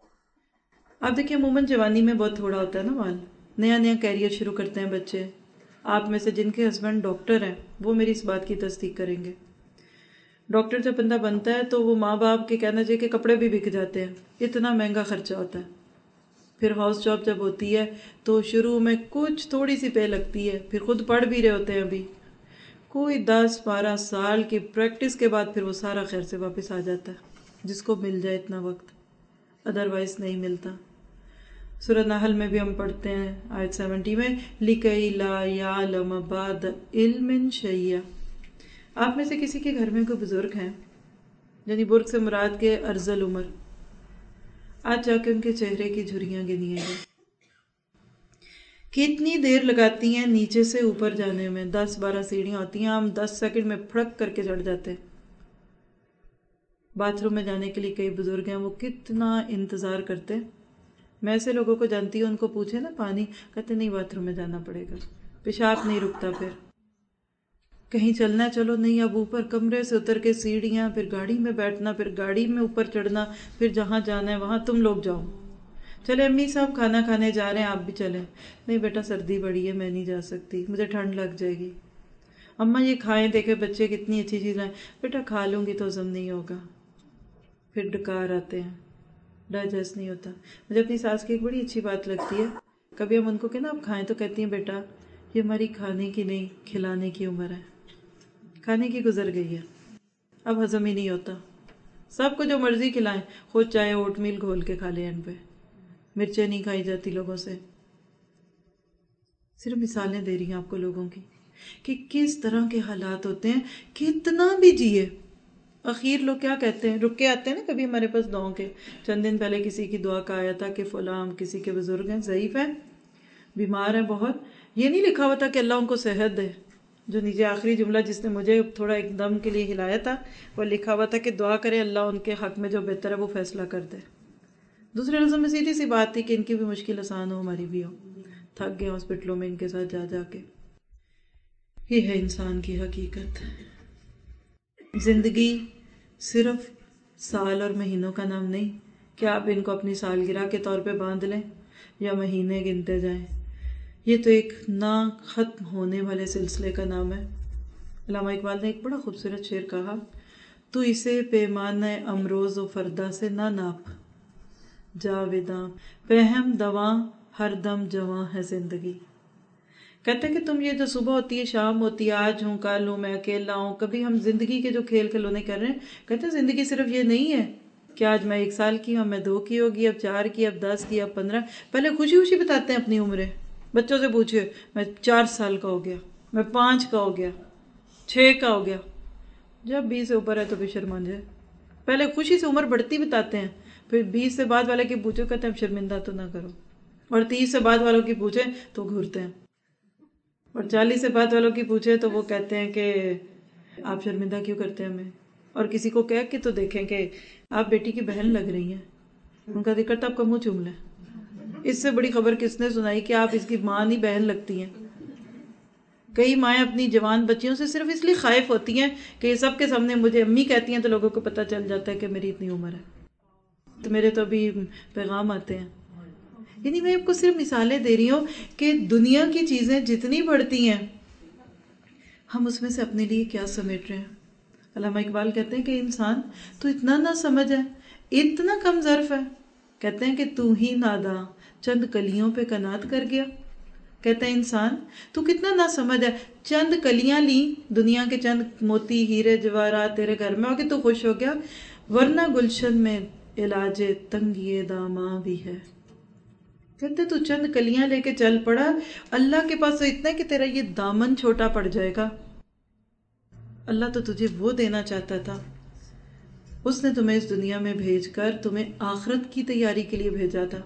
آپ دیکھیں عموماً جوانی میں بہت تھوڑا ہوتا ہے نا مال، نیا نیا کیریئر شروع کرتے ہیں بچے۔ آپ میں سے جن کے ہسبینڈ ڈاکٹر ہیں وہ میری اس بات کی تصدیق کریں گے، ڈاکٹر جب بندہ بنتا ہے تو وہ ماں باپ کے کہنا چاہیے کہ کپڑے بھی بک جاتے ہیں، اتنا مہنگا خرچہ ہوتا ہے۔ پھر ہاؤس جاب جب ہوتی ہے تو شروع میں کچھ تھوڑی سی پے لگتی ہے، پھر خود پڑھ بھی رہے ہوتے ہیں، ابھی کوئی دس بارہ سال کی پریکٹس کے بعد پھر وہ سارا خیر سے واپس آ جاتا ہے، جس کو مل جائے اتنا وقت، ادروائز نہیں ملتا۔ سورہ نحل میں بھی ہم پڑھتے ہیں آیت سیونٹی میں، لِكَيْ لَا يَعْلَمَ بَعْدَ عِلْمٍ شَيْئًا۔ آپ میں سے کسی کے گھر میں کوئی بزرگ ہیں، یعنی برگ سے مراد کے ارذل عمر، آج جا کے ان کے چہرے کی جھریاں گنیے گے، کتنی دیر لگاتی ہیں نیچے سے اوپر جانے میں، دس بارہ سیڑھیاں ہوتی ہیں، ہم دس سیکنڈ میں پھڑک کر کے چڑھ جاتے ہیں۔ باتھ روم میں جانے کے لیے کئی بزرگ ہیں، وہ کتنا انتظار کرتے ہیں۔ میں ایسے لوگوں کو جانتی ہوں، ان کو پوچھے نا پانی، کہتے نہیں باتھ روم میں جانا پڑے گا، پیشاب نہیں رکتا، پھر کہیں چلنا چلو نہیں، اب اوپر کمرے سے اتر کے سیڑھیاں، پھر گاڑی میں بیٹھنا، پھر گاڑی میں اوپر چڑھنا، پھر جہاں جانا ہے وہاں تم لوگ جاؤ، چلے امی صاحب کھانا کھانے جا رہے ہیں آپ بھی چلیں، نہیں بیٹا سردی بڑی ہے میں نہیں جا سکتی، مجھے ٹھنڈ لگ جائے گی، اماں یہ کھائیں، دیکھیں بچے کتنی اچھی چیز لائیں، بیٹا کھا لوں گی تو ہضم نہیں ہوگا۔ پھر ڈکار آتے ہیں، ڈائجسٹ نہیں ہوتا. مجھے اپنی ساس کی ایک بڑی اچھی بات لگتی ہے, کبھی ہم ان کو کہنا آپ کھائیں تو کہتی ہیں بیٹا یہ ہماری کھانے کی نہیں کھلانے کی عمر ہے, کھانے کی گزر گئی ہے, اب ہضم ہی نہیں ہوتا, سب کو جو مرضی کھلائیں, خود چاہے اوٹ میل گھول کے کھا لیں, ان پہ مرچیں نہیں کھائی جاتی لوگوں سے. صرف مثالیں دے رہی ہیں آپ کو لوگوں کی کہ کس طرح کے حالات ہوتے ہیں, کتنا بھی جیے. اخیر لوگ کیا کہتے ہیں, رک کے آتے ہیں نا کبھی ہمارے پاس دعاؤں کے. چند دن پہلے کسی کی دعا کا آیا تھا کہ فلاں کسی کے بزرگ ہیں, ضعیف ہیں, بیمار ہیں بہت, یہ نہیں لکھا ہوا تھا کہ اللہ ان کو صحت دے. جو نیچے آخری جملہ جس نے مجھے تھوڑا ایک دم کے لیے ہلایا تھا, وہ لکھا ہوا تھا کہ دعا کرے اللہ ان کے حق میں جو بہتر ہے وہ فیصلہ کر دے. دوسرے لفظوں میں سیدھی سی بات تھی کہ ان کی بھی مشکل آسان ہو, ہماری بھی ہو. تھک گئے ہاسپٹلوں میں ان کے ساتھ جا جا کے. یہ ہے انسان کی حقیقت. زندگی صرف سال اور مہینوں کا نام نہیں کہ آپ ان کو اپنی سالگرہ کے طور پہ باندھ لیں یا مہینے گنتے جائیں. یہ تو ایک نہ ختم ہونے والے سلسلے کا نام ہے. علامہ اقبال نے ایک بڑا خوبصورت شعر کہا, تو اسے پیمانہ امروز و فردا سے نہ ناپ, جاویداں پہم دواں ہر دم جواں ہے زندگی. کہتے ہیں کہ تم یہ جو صبح ہوتی ہے شام ہوتی ہے, آج ہوں کل ہوں میں اکیلا ہوں, کبھی ہم زندگی کے جو کھیل کھلونے کر رہے ہیں, کہتے ہیں زندگی صرف یہ نہیں ہے کہ آج میں ایک سال کی ہوں, میں دو کی ہوگی, اب چار کی, اب دس کی, اب پندرہ. پہلے خوشی خوشی بتاتے ہیں اپنی عمریں, بچوں سے پوچھے میں چار سال کا ہو گیا, میں پانچ کا ہو گیا, چھ کا ہو گیا. جب بیس سے اوپر ہے تو بھی شرمان جائے. پہلے خوشی سے عمر بڑھتی بتاتے ہیں, پھر بیس سے بعد والے کی پوچھو کہتے ہیں اب شرمندہ تو نہ کرو, اور تیس سے بعد والوں کی پوچھیں تو گھورتے ہیں, اور چالیس سے بعد والوں کی پوچھیں تو وہ کہتے ہیں کہ آپ شرمندہ کیوں کرتے ہیں ہمیں. اور کسی کو کہہ کے تو دیکھیں کہ آپ بیٹی کی بہن لگ رہی ہیں, ان کا ذکر تو آپ کا منہ چوم لیں. اس سے بڑی خبر کس نے سنائی کہ آپ اس کی ماں نہیں بہن لگتی ہیں. کئی مائیں اپنی جوان بچیوں سے صرف اس لیے خائف ہوتی ہیں کہ یہ سب کے سامنے مجھے امی کہتی ہیں تو لوگوں کو پتہ چل جاتا ہے کہ میری اتنی عمر ہے, تو میرے تو ابھی پیغام آتے ہیں. یعنی میں آپ کو صرف مثالیں دے رہی ہوں کہ دنیا کی چیزیں جتنی بڑھتی ہیں ہم اس میں سے اپنے لیے کیا سمیٹ رہے ہیں. علامہ اقبال کہتے ہیں کہ انسان تو اتنا نہ سمجھ ہے, اتنا کم ظرف ہے. کہتے ہیں کہ تو ہی ناداں چند کلیوں پہ کنات کر گیا. کہتے ہیں انسان تو کتنا نہ سمجھ ہے, چند کلیاں لیں دنیا کے, چند موتی ہیرے جواہرات تیرے گھر میں ہو کے تو خوش ہو گیا, ورنہ گلشن میں علاج تنگی داماں بھی ہے. کہتے تو چند کلیاں لے کے چل پڑا, اللہ کے پاس تو اتنا ہے کہ تیرا یہ دامن چھوٹا پڑ جائے گا. اللہ تو تجھے وہ دینا چاہتا تھا, اس نے تمہیں اس دنیا میں بھیج کر تمہیں آخرت کی تیاری کے لیے بھیجا تھا.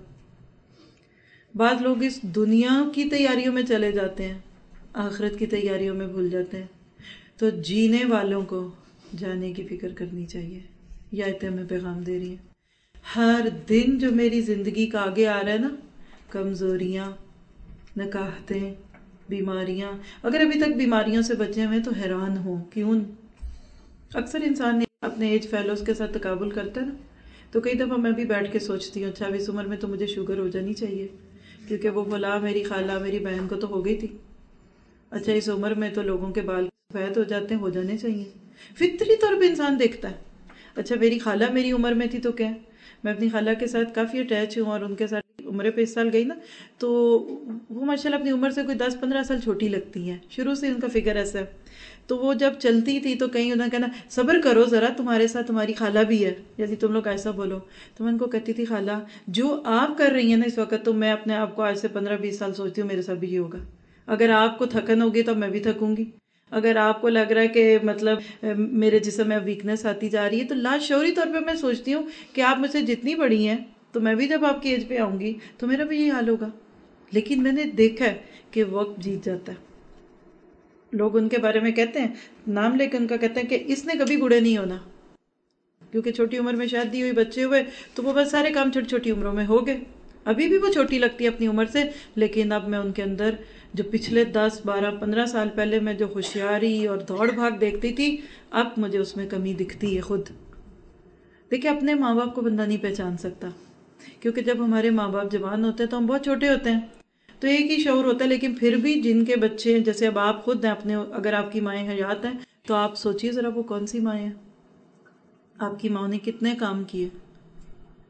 بعض لوگ اس دنیا کی تیاریوں میں چلے جاتے ہیں, آخرت کی تیاریوں میں بھول جاتے ہیں. تو جینے والوں کو جانے کی فکر کرنی چاہیے. یہ آیتیں ہمیں پیغام دے رہی ہیں. ہر دن جو میری زندگی کا آگے آ رہا ہے نا, کمزوریاں, نکاہتیں, بیماریاں, اگر ابھی تک بیماریوں سے بچے ہوئے تو حیران ہوں کیوں. اکثر انسان اپنے ایج فیلوز کے ساتھ تقابل کرتا ہے نا, تو کئی دفعہ میں بھی بیٹھ کے سوچتی ہوں اچھا اس عمر میں تو مجھے شوگر ہو جانی چاہیے, کیونکہ وہ فلاں میری خالہ میری بہن کو تو ہو گئی تھی. اچھا اس عمر میں تو لوگوں کے بال سفید ہو جاتے ہیں, ہو جانے چاہیے. فطری طور پہ انسان دیکھتا ہے. اچھا میری خالہ میری عمر میں تھی تو کیا, میں اپنی خالہ کے ساتھ کافی اٹیچ ہوں, اور ان کے ساتھ عمرے پہ اس سال گئی نا تو وہ ماشاءاللہ اپنی عمر سے کوئی دس پندرہ سال چھوٹی لگتی ہیں, شروع سے ان کا فگر ایسا ہے. تو وہ جب چلتی تھی تو کہیں انہوں نے کہنا صبر کرو ذرا, تمہارے ساتھ تمہاری خالہ بھی ہے, یعنی تم لوگ ایسا بولو. تو میں ان کو کہتی تھی خالہ جو آپ کر رہی ہیں نا اس وقت, تو میں اپنے آپ کو آج سے پندرہ بیس سال سوچتی ہوں میرے ساتھ بھی یہ ہوگا. اگر آپ کو تھکن ہوگی تو میں بھی تھکوں گی. اگر آپ کو لگ رہا ہے کہ مطلب میرے جسم میں ویکنس آتی جا رہی ہے, تو لاشعوری طور پہ میں سوچتی ہوں کہ آپ مجھ سے جتنی بڑی ہیں تو میں بھی جب آپ کی ایج پہ آؤں گی تو میرا بھی یہی حال ہوگا. لیکن میں نے دیکھا ہے کہ وقت جیت جاتا ہے. لوگ ان کے بارے میں کہتے ہیں, نام لے کے ان کا کہتے ہیں کہ اس نے کبھی بوڑھے نہیں ہونا, کیونکہ چھوٹی عمر میں شادی ہوئی, بچے ہوئے, تو وہ بس سارے کام چھوٹی چھوٹی عمروں میں ہو گئے. ابھی بھی وہ چھوٹی لگتی ہے اپنی عمر سے, لیکن اب میں ان کے اندر جو پچھلے دس بارہ پندرہ سال پہلے میں جو ہوشیاری اور دوڑ بھاگ دیکھتی تھی, اب مجھے اس میں کمی دکھتی ہے خود. دیکھیں اپنے ماں باپ کو بندہ نہیں پہچان سکتا, کیونکہ جب ہمارے ماں باپ جوان ہوتے ہیں تو ہم بہت چھوٹے ہوتے ہیں, تو ایک ہی شعور ہوتا ہے. لیکن پھر بھی جن کے بچے جیسے اب آپ خود ہیں اپنے, اگر آپ کی مائیں حیات ہیں تو آپ سوچیے ذرا وہ کون سی مائیں ہیں, آپ کی ماں نے کتنے کام کیے.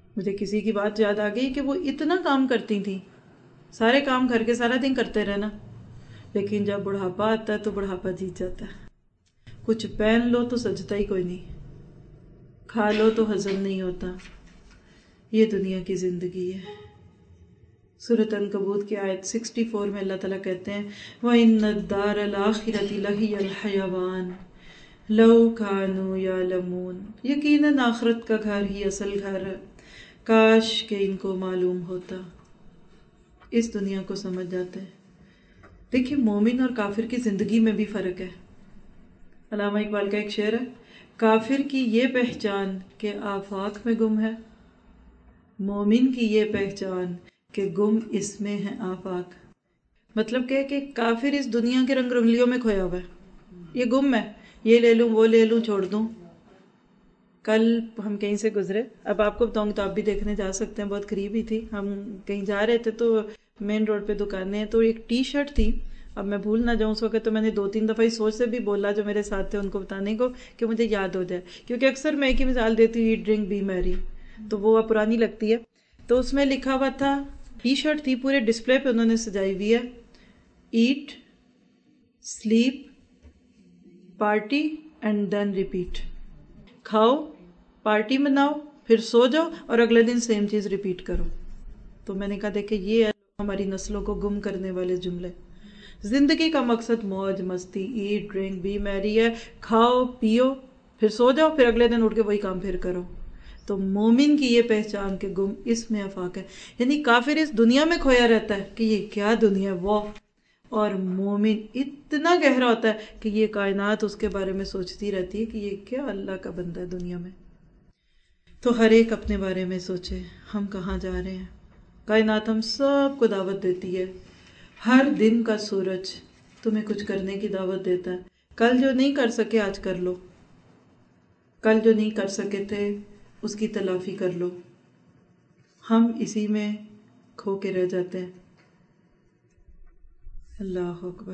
مجھے کسی کی بات یاد آ گئی کہ وہ اتنا کام کرتی تھیں، سارے کام گھر کے سارا دن کرتے رہنا، لیکن جب بڑھاپا آتا ہے تو بڑھاپا جیت جاتا ہے۔ کچھ پہن لو تو سجتا ہی کوئی نہیں، کھا لو تو ہضم نہیں ہوتا۔ یہ دنیا کی زندگی ہے۔ سورۃ عنکبوت کی آیت چھ چار میں اللہ تعالیٰ کہتے ہیں وَإِنَّ الدَّارَ الْآخِرَةَ لَهِيَ الْحَيَوَانُ لَوْ كَانُوا يَعْلَمُونَ، یقیناً آخرت کا گھر ہی اصل گھر ہے، کاش کہ ان کو معلوم ہوتا، اس دنیا کو سمجھ جاتے۔ دیکھیں مومن اور کافر کی زندگی میں بھی فرق ہے۔ علامہ اقبال کا ایک شعر ہے، کافر کی یہ پہچان کہ آفاق میں گم ہے، مومن کی یہ پہچان کہ گم اس میں ہے آفاق۔ مطلب کہ کہ کافر اس دنیا کے رنگ رنگلیوں میں کھویا ہوا ہے، یہ گم ہے، یہ لے لوں وہ لے لوں چھوڑ دوں۔ کل ہم کہیں سے گزرے، اب آپ کو بتاؤں تو آپ بھی دیکھنے جا سکتے ہیں، بہت قریب ہی تھی، ہم کہیں جا رہے تھے تو مین روڈ پہ دکانیں، تو ایک ٹی شرٹ تھی، اب میں بھول نہ جاؤں اس وقت، تو میں نے دو تین دفعہ اس سوچ سے بھی بولا جو میرے ساتھ تھے ان کو بتانے کو کہ مجھے یاد ہو جائے، کیونکہ اکثر میں ایک ہی مثال دیتی ہوں، ایٹ ڈرنک بی میری، تو وہ اب پرانی لگتی ہے۔ تو اس میں لکھا ہوا تھا، ٹی شرٹ تھی، پورے ڈسپلے پہ انہوں نے سجائی ہوئی ہے، eat sleep party and then repeat, کھاؤ پارٹی مناؤ پھر سو جاؤ اور اگلے دن سیم چیز ریپیٹ کرو۔ تو میں نے کہا دیکھیں یہ ہے ہماری نسلوں کو گم کرنے والے جملے۔ زندگی کا مقصد موج مستی، ایٹ ڈرنک بی میری ہے، کھاؤ پیو پھر سو جاؤ، پھر اگلے دن اٹھ کے وہی کام پھر کرو۔ تو مومن کی یہ پہچان کہ گم اس میں آفاق ہے، یعنی کافر اس دنیا میں کھویا رہتا ہے کہ یہ کیا دنیا ہے وہ، اور مومن اتنا گہرا ہوتا ہے کہ یہ کائنات اس کے بارے میں سوچتی رہتی ہے کہ یہ کیا اللہ کا بندہ ہے دنیا میں۔ تو ہر ایک اپنے بارے میں سوچے ہم کہاں جا رہے ہیں۔ کائنات ہم سب کو دعوت دیتی ہے، ہر دن کا سورج تمہیں کچھ کرنے کی دعوت دیتا ہے۔ کل جو نہیں کر سکے آج کر لو، کل جو نہیں کر سکے تھے اس کی تلافی کر لو۔ ہم اسی میں کھو کے رہ جاتے ہیں۔ اللہ اکبر۔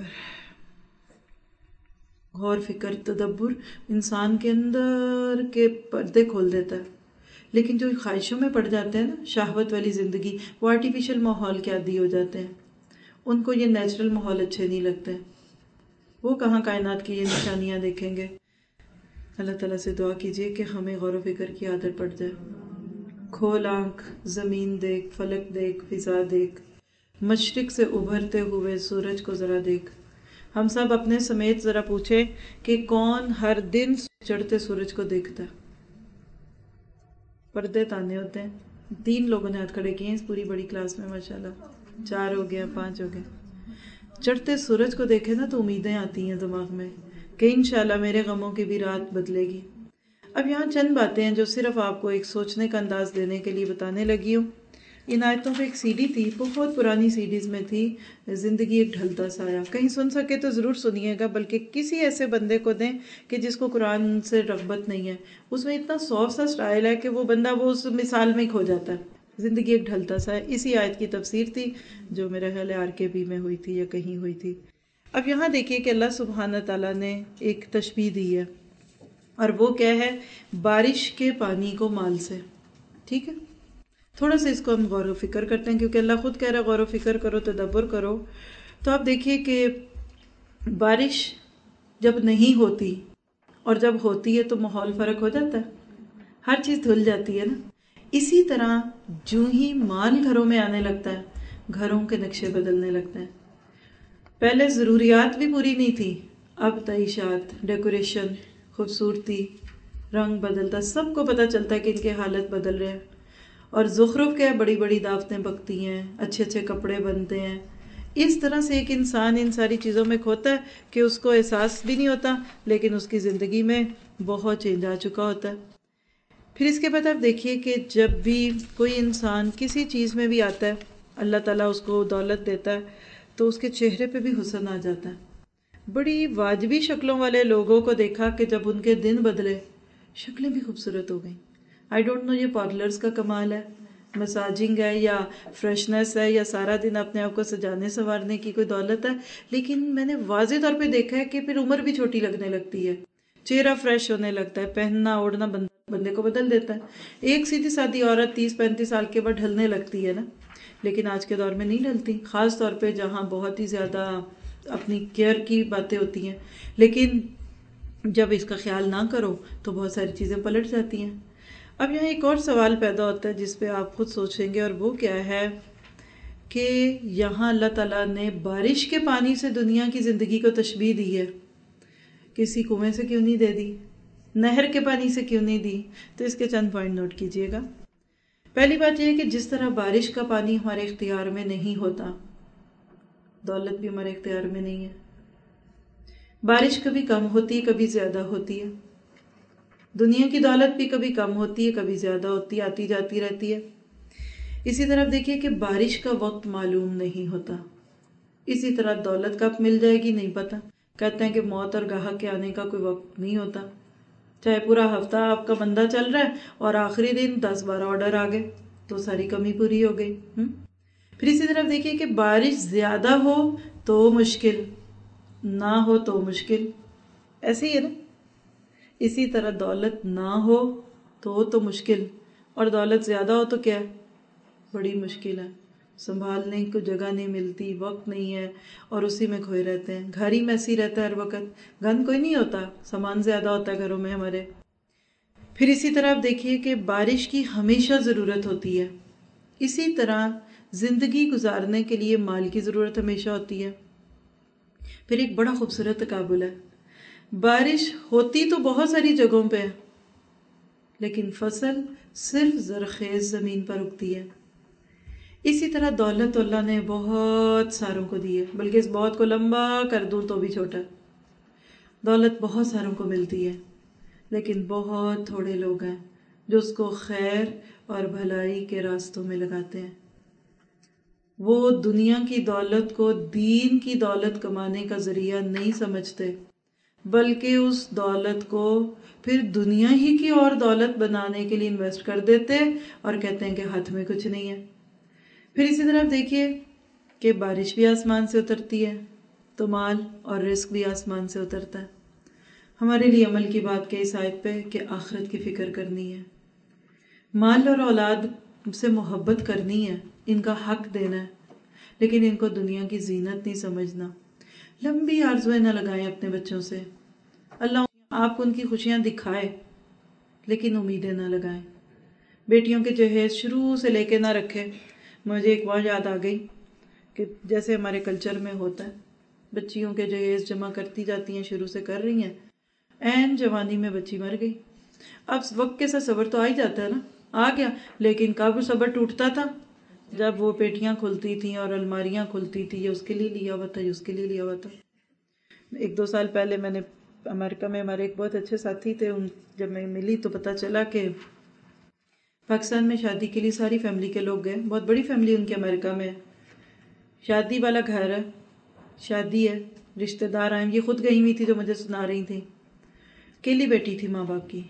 غور فکر تدبر انسان کے اندر کے پردے کھول دیتا ہے، لیکن جو خواہشوں میں پڑ جاتے ہیں نا، شہوت والی زندگی، وہ آرٹیفیشل ماحول کے عادی ہو جاتے ہیں، ان کو یہ نیچرل ماحول اچھے نہیں لگتے، وہ کہاں کائنات کی یہ نشانیاں دیکھیں گے۔ اللہ تعالیٰ سے دعا کیجئے کہ ہمیں غور و فکر کی عادت پڑ جائے۔ کھول آنکھ، زمین دیکھ، فلک دیکھ، فضا دیکھ، مشرق سے ابھرتے ہوئے سورج کو ذرا دیکھ۔ ہم سب اپنے سمیت ذرا پوچھیں کہ کون ہر دن چڑھتے سورج کو دیکھتا ہے؟ پردے تانے ہوتے ہیں۔ تین لوگوں نے ہاتھ کھڑے کیے ہیں اس پوری بڑی کلاس میں، ماشاءاللہ چار ہو گئے، پانچ ہو گئے۔ چڑھتے سورج کو دیکھے نا تو امیدیں آتی ہیں دماغ میں کہ انشاءاللہ میرے غموں کی بھی رات بدلے گی۔ اب یہاں چند باتیں ہیں جو صرف آپ کو ایک سوچنے کا انداز دینے کے لیے بتانے لگی ہوں۔ ان آیتوں پہ ایک سی ڈی تھی، بہت پرانی سی ڈیز میں تھی، زندگی ایک ڈھلتا سایہ، کہیں سن سکے تو ضرور سنیے گا، بلکہ کسی ایسے بندے کو دیں کہ جس کو قرآن سے رغبت نہیں ہے۔ اس میں اتنا سافٹ سا سٹائل ہے کہ وہ بندہ وہ اس مثال میں کھو جاتا ہے۔ زندگی ایک ڈھلتا سایہ، اسی آیت کی تفسیر تھی جو میرا خیال ہے آر کے بی میں ہوئی تھی یا کہیں ہوئی تھی۔ اب یہاں دیکھیے کہ اللہ سبحانہ تعالیٰ نے ایک تشبیہ دی ہے، اور وہ کیا ہے؟ بارش کے پانی کو مال سے۔ ٹھیک ہے، تھوڑا سا اس کو ہم غور و فکر کرتے ہیں، کیونکہ اللہ خود کہہ رہا ہے غور و فکر کرو، تدبر کرو۔ تو آپ دیکھیے کہ بارش جب نہیں ہوتی اور جب ہوتی ہے تو ماحول فرق ہو جاتا ہے، ہر چیز دھل جاتی ہے نا۔ اسی طرح جو ہی مال گھروں میں آنے لگتا ہے، گھروں کے نقشے بدلنے لگتے ہیں۔ پہلے ضروریات بھی پوری نہیں تھی، اب تعیشات، ڈیکوریشن، خوبصورتی، رنگ بدلتا، سب کو پتہ چلتا ہے کہ ان کے حالت بدل رہے ہیں۔ اور زخرف کیا ہے؟ بڑی بڑی دعوتیں پکتی ہیں، اچھے اچھے کپڑے بنتے ہیں۔ اس طرح سے ایک انسان ان ساری چیزوں میں کھوتا ہے کہ اس کو احساس بھی نہیں ہوتا، لیکن اس کی زندگی میں بہت چینج آ چکا ہوتا ہے۔ پھر اس کے بعد آپ دیکھیے کہ جب بھی کوئی انسان کسی چیز میں بھی آتا ہے، اللہ تعالیٰ اس کو دولت دیتا ہے تو اس کے چہرے پہ بھی حسن آ جاتا ہے۔ بڑی واجبی شکلوں والے لوگوں کو دیکھا کہ جب ان کے دن بدلے، شکلیں بھی خوبصورت ہو گئیں۔ آئی ڈونٹ نو یہ پارلرز کا کمال ہے، مساجنگ ہے، یا فریشنس ہے، یا سارا دن اپنے آپ کو سجانے سنوارنے کی کوئی دولت ہے، لیکن میں نے واضح طور پہ دیکھا ہے کہ پھر عمر بھی چھوٹی لگنے لگتی ہے، چہرہ فریش ہونے لگتا ہے، پہننا اوڑھنا بندہ بندے کو بدل دیتا ہے۔ ایک سیدھی سادی عورت تیس پینتیس سال کے بعد ڈھلنے لگتی ہے نا، لیکن آج کے دور میں نہیں ڈھلتی، خاص طور پہ جہاں بہت ہی زیادہ اپنی کیئر کی باتیں ہوتی ہیں، لیکن جب اس کا خیال نہ کرو تو بہت ساری چیزیں پلٹ جاتی ہیں۔ اب یہاں ایک اور سوال پیدا ہوتا ہے جس پہ آپ خود سوچیں گے، اور وہ کیا ہے کہ یہاں اللہ تعالیٰ نے بارش کے پانی سے دنیا کی زندگی کو تشبیہ دی ہے، کسی کنویں سے کیوں نہیں دے دی، نہر کے پانی سے کیوں نہیں دی؟ تو اس کے چند پوائنٹ نوٹ کیجئے گا۔ پہلی بات یہ ہے کہ جس طرح بارش کا پانی ہمارے اختیار میں نہیں ہوتا، دولت بھی ہمارے اختیار میں نہیں ہے۔ بارش کبھی کم ہوتی ہے، کبھی زیادہ ہوتی ہے۔ دنیا کی دولت بھی کبھی کم ہوتی ہے، کبھی زیادہ ہوتی ہے، آتی جاتی رہتی ہے۔ اسی طرح دیکھیے کہ بارش کا وقت معلوم نہیں ہوتا، اسی طرح دولت کب مل جائے گی نہیں پتا۔ کہتے ہیں کہ موت اور گاہک کے آنے کا کوئی وقت نہیں ہوتا، چاہے پورا ہفتہ آپ کا بندہ چل رہا ہے اور آخری دن دس بارہ آرڈر آ گئے تو ساری کمی پوری ہو گئی۔ پھر اسی طرف دیکھیے کہ بارش زیادہ ہو تو مشکل، نہ ہو تو مشکل، ایسے ہی ہے نا۔ اسی طرح دولت نہ ہو تو تو مشکل، اور دولت زیادہ ہو تو کیا ہے؟ بڑی مشکل ہے، سنبھالنے کو جگہ نہیں ملتی، وقت نہیں ہے، اور اسی میں کھوئے رہتے ہیں۔ گھر ہی میسی رہتا ہے ہر وقت، گند کوئی نہیں ہوتا، سامان زیادہ ہوتا ہے گھروں میں ہمارے۔ پھر اسی طرح آپ دیکھیے کہ بارش کی ہمیشہ ضرورت ہوتی ہے، اسی طرح زندگی گزارنے کے لیے مال کی ضرورت ہمیشہ ہوتی ہے۔ پھر ایک بڑا خوبصورت تقابل ہے، بارش ہوتی تو بہت ساری جگہوں پہ ہے، لیکن فصل صرف زرخیز زمین پر اگتی ہے۔ اسی طرح دولت اللہ نے بہت ساروں کو دی ہے، بلکہ اس بہت کو لمبا کر دوں تو بھی چھوٹا۔ دولت بہت ساروں کو ملتی ہے، لیکن بہت تھوڑے لوگ ہیں جو اس کو خیر اور بھلائی کے راستوں میں لگاتے ہیں۔ وہ دنیا کی دولت کو دین کی دولت کمانے کا ذریعہ نہیں سمجھتے، بلکہ اس دولت کو پھر دنیا ہی کی اور دولت بنانے کے لیے انویسٹ کر دیتے اور کہتے ہیں کہ ہاتھ میں کچھ نہیں ہے۔ پھر اسی طرح دیکھیے کہ بارش بھی آسمان سے اترتی ہے تو مال اور رزق بھی آسمان سے اترتا ہے۔ ہمارے لیے عمل کی بات کہ اس آیت پہ کہ آخرت کی فکر کرنی ہے، مال اور اولاد سے محبت کرنی ہے، ان کا حق دینا ہے، لیکن ان کو دنیا کی زینت نہیں سمجھنا۔ لمبی آرزویں نہ لگائیں اپنے بچوں سے، اللہ آپ کو ان کی خوشیاں دکھائے لیکن امیدیں نہ لگائیں۔ بیٹیوں کے جہیز شروع سے لے کے نہ رکھے۔ مجھے ایک بار یاد آ گئی کہ جیسے ہمارے کلچر میں ہوتا ہے، بچیوں کے جہیز جمع کرتی جاتی ہیں، شروع سے کر رہی ہیں، این جوانی میں بچی مر گئی۔ اب وقت کے ساتھ صبر تو آ ہی جاتا ہے نا، آ گیا، لیکن کب صبر ٹوٹتا تھا؟ جب وہ پیٹیاں کھلتی تھیں اور الماریاں کھلتی تھی، یہ اس کے لیے لیا ہوا تھا، یہ اس کے لیے لیا ہوا تھا۔ ایک دو سال پہلے میں نے امریکہ میں ہمارے ایک بہت اچھے ساتھی تھے، ان جب میں ملی تو پتہ چلا کہ پاکستان میں شادی کے لیے ساری فیملی کے لوگ گئے، بہت بڑی فیملی ان کے امریکہ میں، شادی والا گھر ہے، شادی ہے، رشتہ دار آئے، یہ خود گئی ہوئی تھی جو مجھے سنا رہی تھی، اکیلی بیٹی تھی ماں باپ کی۔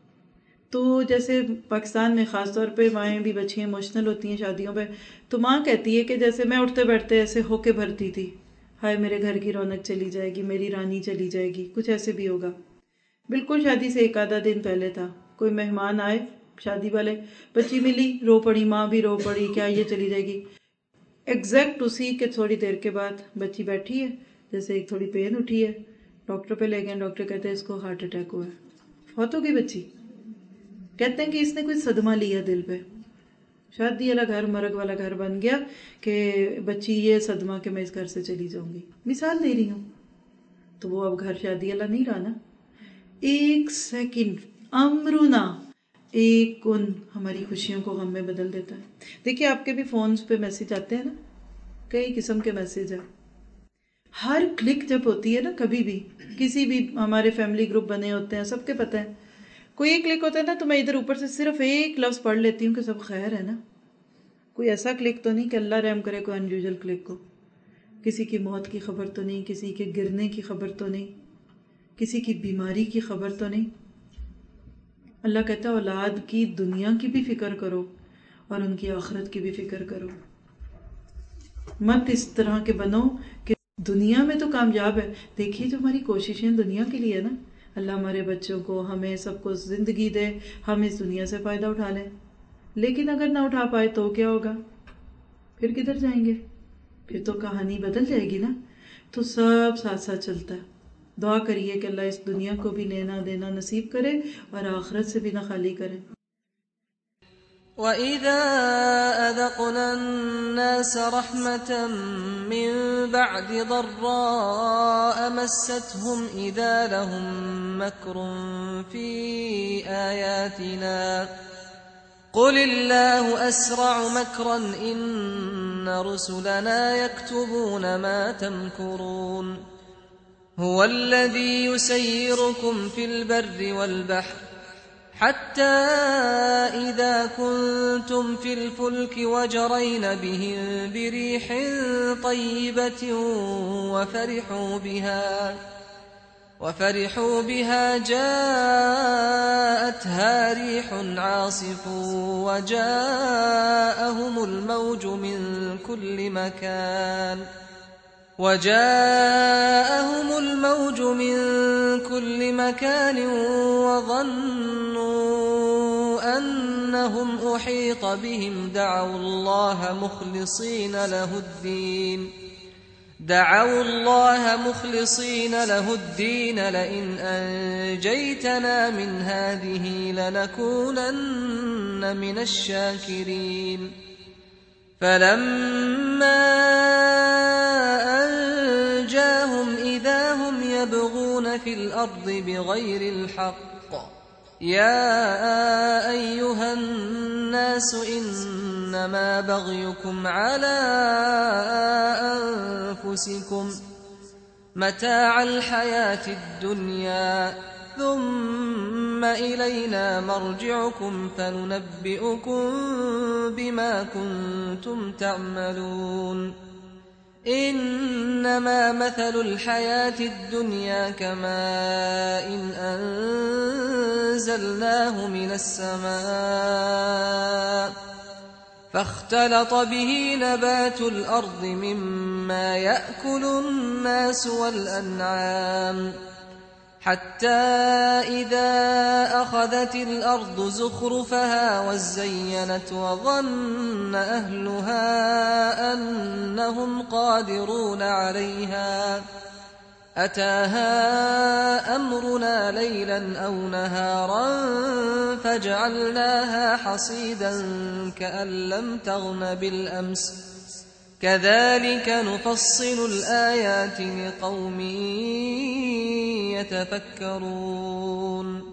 تو جیسے پاکستان میں خاص طور پہ مائیں بھی بچیاں ایموشنل ہوتی ہیں شادیوں پہ، تو ماں کہتی ہے کہ جیسے میں اٹھتے بیٹھتے ایسے ہو کے بھرتی تھی، ہائے میرے گھر کی رونق چلی جائے گی، میری رانی چلی جائے گی، کچھ ایسے بھی ہوگا۔ بالکل شادی سے ایک آدھا دن پہلے تھا، کوئی مہمان آئے شادی والے، بچی ملی، رو پڑی، ماں بھی رو پڑی، کیا یہ چلی جائے گی۔ ایگزیکٹ اسی کے تھوڑی دیر کے بعد بچی بیٹھی ہے، جیسے ایک تھوڑی پین اٹھی ہے، ڈاکٹر پہ لے گئے، ڈاکٹر کہتے ہیں اس کو ہارٹ اٹیک ہوا ہے، فوت ہو گئی بچی۔ کہتے ہیں کہ اس نے کوئی صدمہ لیا دل پہ، شادی والا گھر مرگ والا گھر بن گیا کہ بچی یہ صدمہ کہ میں اس گھر سے چلی جاؤں گی، مثال دے رہی ہوں۔ تو وہ اب گھر شادی والا نہیں رہا نا۔ ایک سیکنڈ امرنا ایک کن ہماری خوشیوں کو غم میں بدل دیتا ہے۔ دیکھیے آپ کے بھی فونز پہ میسج آتے ہیں نا، کئی قسم کے میسج ہیں، ہر کلک جب ہوتی ہے نا، کبھی بھی کسی بھی ہمارے فیملی گروپ بنے ہوتے ہیں، سب کے پتہ ہے، کوئی ایک کلک ہوتا ہے نا تو میں ادھر اوپر سے صرف ایک لفظ پڑھ لیتی ہوں کہ سب خیر ہے نا، کوئی ایسا کلک تو نہیں کہ اللہ رحم کرے کوئی انیوژل کلک کو، کسی کی موت کی خبر تو نہیں، کسی کے گرنے کی خبر تو نہیں، کسی کی بیماری کی خبر تو نہیں۔ اللہ کہتا ہے اولاد کی دنیا کی بھی فکر کرو اور ان کی آخرت کی بھی فکر کرو، مت اس طرح کے بنو کہ دنیا میں تو کامیاب ہے۔ دیکھیے جو ہماری کوششیں دنیا کے لیے نا، अल्लाह हमारे बच्चों को, हमें सबको जिंदगी दे, हम इस दुनिया से फायदा उठा लें। लेकिन अगर ना उठा पाए तो क्या होगा? फिर किधर जाएंगे? फिर तो कहानी बदल जाएगी ना। तो सब साथ साथ चलता है। दुआ करिए कि अल्लाह इस दुनिया को भी लेना देना नसीब करे और आखिरत से भी ना खाली करे। وَإِذَا أَذَقْنَا النَّاسَ رَحْمَةً مِّن بَعْدِ ضَرَّاءَ مَسَّتْهُمْ إِذَا لَهُم مَّكْرٌ فِي آيَاتِنَا قُلِ اللَّهُ أَسْرَعُ مَكْرًا إِنَّ رُسُلَنَا يَكْتُبُونَ مَا تَمْكُرُونَ هُوَ الَّذِي يُسَيِّرُكُمْ فِي الْبَرِّ وَالْبَحْرِ حتى إذا كنتم في الفلك وجرين بهم بريح طيبة وفرحوا بها وفرحوا بها جاءتها ريح عاصف وجاءهم الموج من كل مكان وجاءهم الموج من كل مكان وظنوا أنهم أحيط بهم دعوا الله مخلصين له الدين دعوا الله مخلصين له الدين لئن أنجيتنا من هذه لنكونن من الشاكرين فلما أنجاهم إذا هم يبغون في الأرض بغير الحق يا أيها الناس إنما بغيكم على أنفسكم متاع الحياة الدنيا ثم إلينا مرجعكم فننبئكم بما كنتم تعملون إنما مثل الحياة الدنيا كماء إن أنزلناه من السماء فاختلط به نبات الأرض مما يأكل الناس والأنعام حتى إذا أخذت الأرض زخرفها وزينت وظن أهلها أنهم قادرون عليها أتاها أمرنا ليلا أو نهارا فجعلناها حصيدا كأن لم تغن بالأمس كذلك نفصل الآيات لقوم يتفكرون